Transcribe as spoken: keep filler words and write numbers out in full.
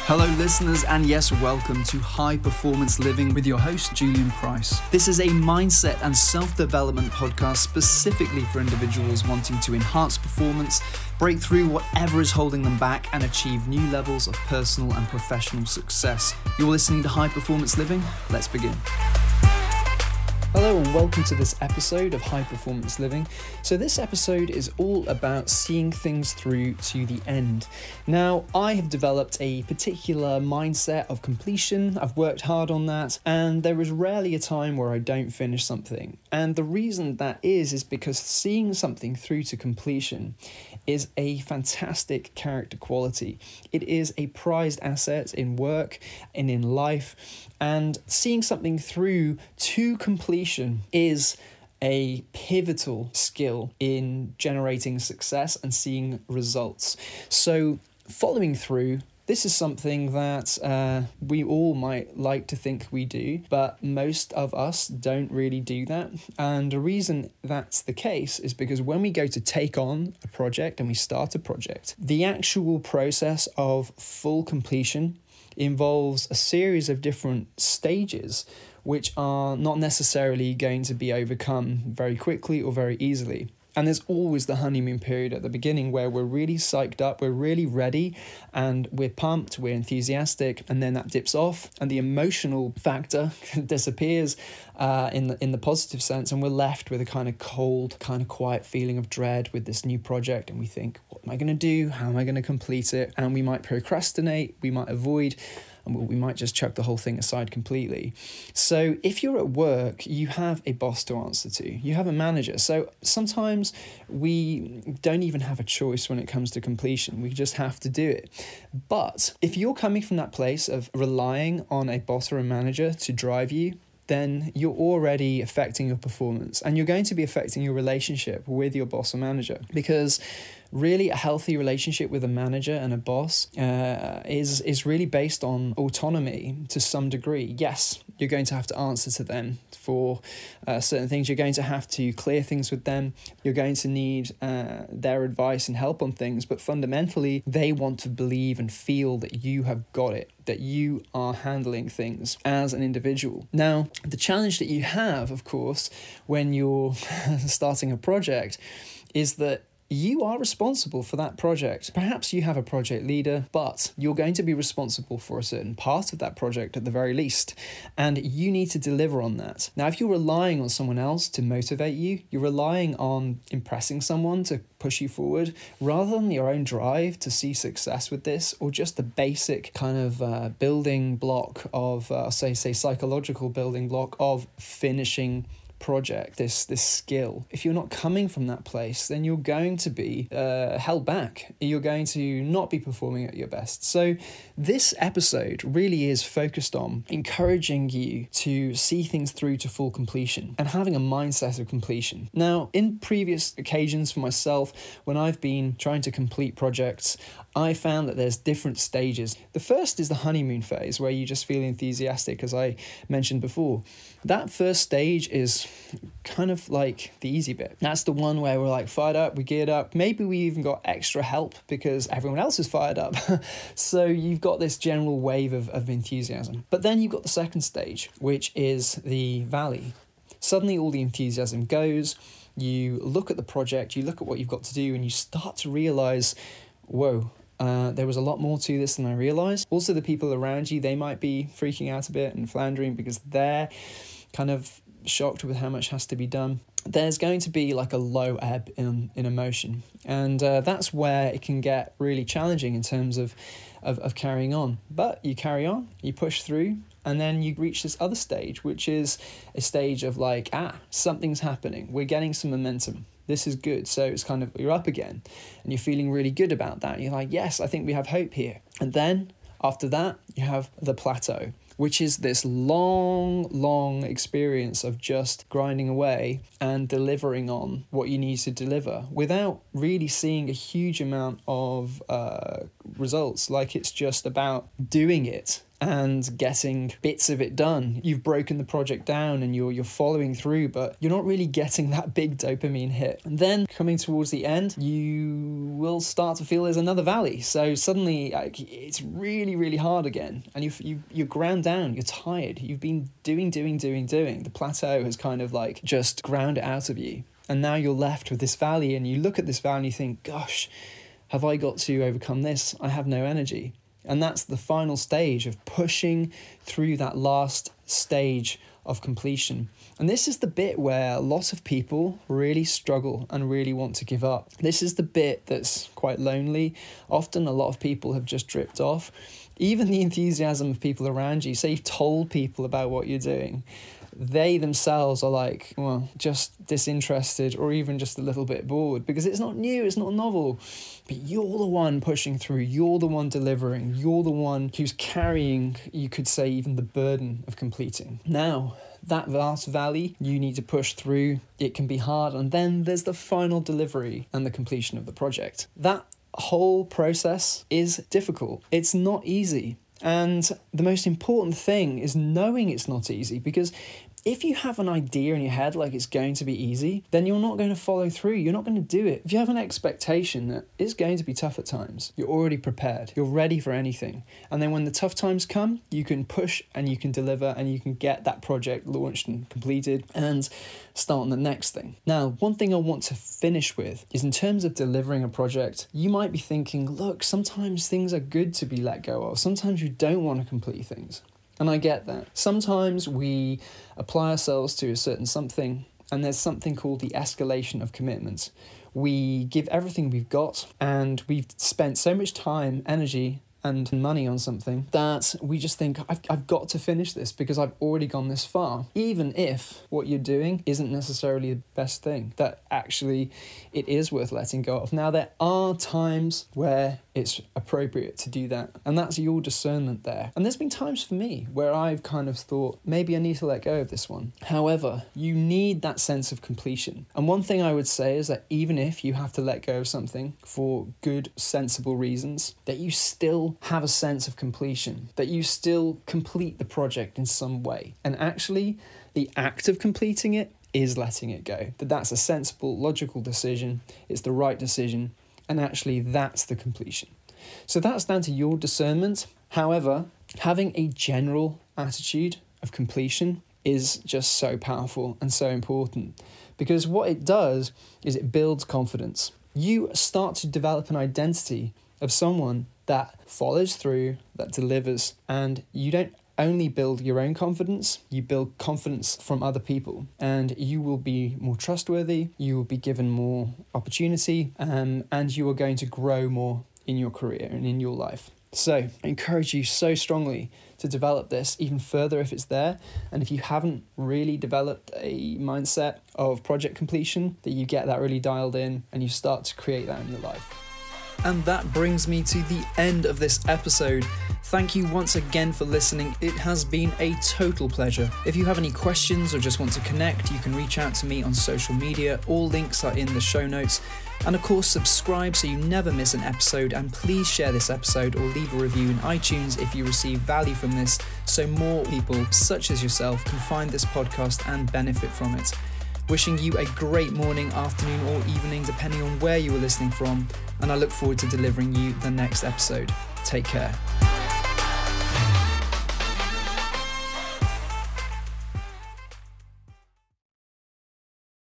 Hello listeners, and yes, welcome to High Performance Living with your host, Julian Price. This is a mindset and self-development podcast specifically for individuals wanting to enhance performance, break through whatever is holding them back, and achieve new levels of personal and professional success. You're listening to High Performance Living. Let's begin. Hello and welcome to this episode of High Performance Living. So this episode is all about seeing things through to the end. Now, I have developed a particular mindset of completion. I've worked hard on that, and there is rarely a time where I don't finish something. And the reason that is, is because seeing something through to completion is a fantastic character quality. It is a prized asset in work and in life, and seeing something through to completion is a pivotal skill in generating success and seeing results. So following through, this is something that uh, we all might like to think we do, but most of us don't really do that. And the reason that's the case is because when we go to take on a project and we start a project, the actual process of full completion involves a series of different stages which are not necessarily going to be overcome very quickly or very easily. And there's always the honeymoon period at the beginning where we're really psyched up, we're really ready, and we're pumped, we're enthusiastic, and then that dips off, and the emotional factor disappears uh, in the in the positive sense, and we're left with a kind of cold, kind of quiet feeling of dread with this new project, and we think, what am I going to do? How am I going to complete it? And we might procrastinate, we might avoid, and we might just chuck the whole thing aside completely. So if you're at work, you have a boss to answer to. You have a manager. So sometimes we don't even have a choice when it comes to completion. We just have to do it. But if you're coming from that place of relying on a boss or a manager to drive you, then you're already affecting your performance, and you're going to be affecting your relationship with your boss or manager, because really a healthy relationship with a manager and a boss uh, is is really based on autonomy to some degree. Yes, you're going to have to answer to them for uh, certain things. You're going to have to clear things with them. You're going to need uh, their advice and help on things, but fundamentally they want to believe and feel that you have got it, that you are handling things as an individual. Now, the challenge that you have, of course, when you're starting a project is that you are responsible for that project. Perhaps you have a project leader, but you're going to be responsible for a certain part of that project at the very least, and you need to deliver on that. Now, if you're relying on someone else to motivate you, you're relying on impressing someone to push you forward, rather than your own drive to see success with this, or just the basic kind of uh, building block of, uh, say, say psychological building block of finishing project, this this skill. If you're not coming from that place, then you're going to be uh, held back. You're going to not be performing at your best. So this episode really is focused on encouraging you to see things through to full completion and having a mindset of completion. Now, in previous occasions for myself, when I've been trying to complete projects, I found that there's different stages. The first is the honeymoon phase, where you just feel enthusiastic, as I mentioned before. That first stage is kind of like the easy bit. That's the one where we're like fired up, we geared up. Maybe we even got extra help because everyone else is fired up. So you've got this general wave of, of enthusiasm. But then you've got the second stage, which is the valley. Suddenly all the enthusiasm goes. You look at the project, you look at what you've got to do, and you start to realize, whoa, Uh, there was a lot more to this than I realized. Also, the people around you, they might be freaking out a bit and floundering because they're kind of shocked with how much has to be done. There's going to be like a low ebb in, in emotion. And uh, that's where it can get really challenging in terms of, of, of carrying on. But you carry on, you push through, and then you reach this other stage, which is a stage of like, ah, something's happening. We're getting some momentum. This is good. So it's kind of, you're up again and you're feeling really good about that. You're like, yes, I think we have hope here. And then after that, you have the plateau, which is this long, long experience of just grinding away and delivering on what you need to deliver without really seeing a huge amount of uh, results. Like it's just about doing it and getting bits of it done. You've broken the project down and you're you're following through, but you're not really getting that big dopamine hit. And then coming towards the end, you will start to feel there's another valley. So suddenly like, it's really, really hard again. And you you you're ground down, you're tired. You've been doing, doing, doing, doing. The plateau has kind of like just ground it out of you. And now you're left with this valley, and you look at this valley and you think, gosh, have I got to overcome this? I have no energy. And that's the final stage of pushing through that last stage of completion. And this is the bit where a lot of people really struggle and really want to give up. This is the bit that's quite lonely. Often a lot of people have just dripped off. Even the enthusiasm of people around you, say you've told people about what you're doing, they themselves are like, well, just disinterested or even just a little bit bored because it's not new, it's not novel. But you're the one pushing through, you're the one delivering, you're the one who's carrying, you could say, even the burden of completing. Now, that vast valley you need to push through, it can be hard, and then there's the final delivery and the completion of the project. That whole process is difficult. It's not easy. And the most important thing is knowing it's not easy, because if you have an idea in your head like it's going to be easy, then you're not going to follow through. You're not going to do it. If you have an expectation that it's going to be tough at times, you're already prepared. You're ready for anything. And then when the tough times come, you can push and you can deliver and you can get that project launched and completed and start on the next thing. Now, one thing I want to finish with is in terms of delivering a project, you might be thinking, look, sometimes things are good to be let go of. Sometimes you don't want to complete things. And I get that. Sometimes we apply ourselves to a certain something, and there's something called the escalation of commitment. We give everything we've got, and we've spent so much time, energy, and money on something that we just think, I've, I've got to finish this because I've already gone this far. Even if what you're doing isn't necessarily the best thing, that actually it is worth letting go of. Now, there are times where it's appropriate to do that, and that's your discernment there. And there's been times for me where I've kind of thought, maybe I need to let go of this one. However, you need that sense of completion. And one thing I would say is that even if you have to let go of something for good, sensible reasons, that you still have a sense of completion, that you still complete the project in some way. And actually, the act of completing it is letting it go. That that's a sensible, logical decision. It's the right decision. And actually, that's the completion. So that's down to your discernment. However, having a general attitude of completion is just so powerful and so important, because what it does is it builds confidence. You start to develop an identity of someone that follows through, that delivers, and you don't only build your own confidence, you build confidence from other people, and you will be more trustworthy, you will be given more opportunity, um, and you are going to grow more in your career and in your life. So I encourage you so strongly to develop this even further if it's there. And if you haven't really developed a mindset of project completion, that you get that really dialed in and you start to create that in your life. And that brings me to the end of this episode. Thank you once again for listening. It has been a total pleasure. If you have any questions or just want to connect, you can reach out to me on social media. All links are in the show notes. And of course, subscribe so you never miss an episode, and please share this episode or leave a review in iTunes if you receive value from this, so more people such as yourself can find this podcast and benefit from it. Wishing you a great morning, afternoon or evening depending on where you are listening from, and I look forward to delivering you the next episode. Take care.